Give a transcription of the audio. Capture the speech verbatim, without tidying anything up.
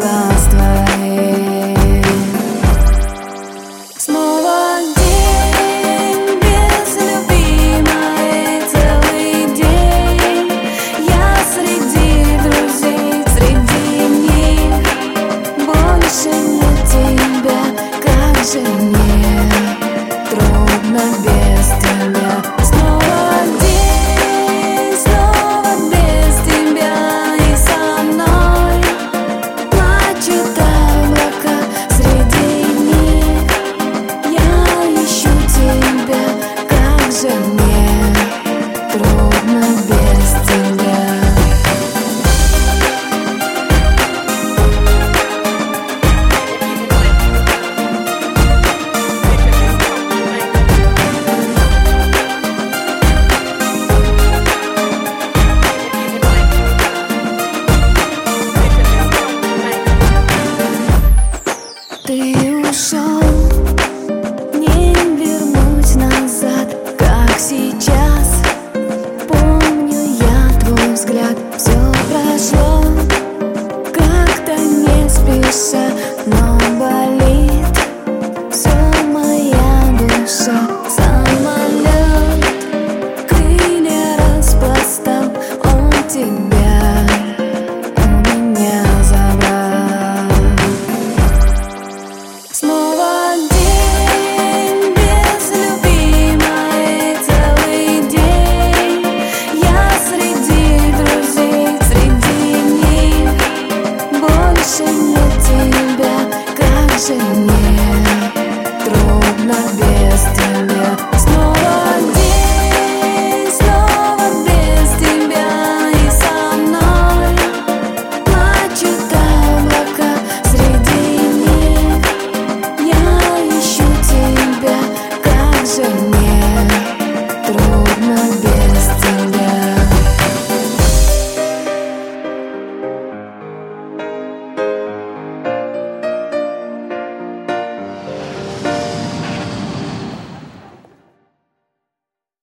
глаз твоих. Снова день без любимой, целый день я среди друзей, среди них больше нет тебя. Как же мне трудно без тебя. Снова день, снова без тебя, и со мной плачут облака. Среди них я ищу тебя. Как же мне трудно без тебя.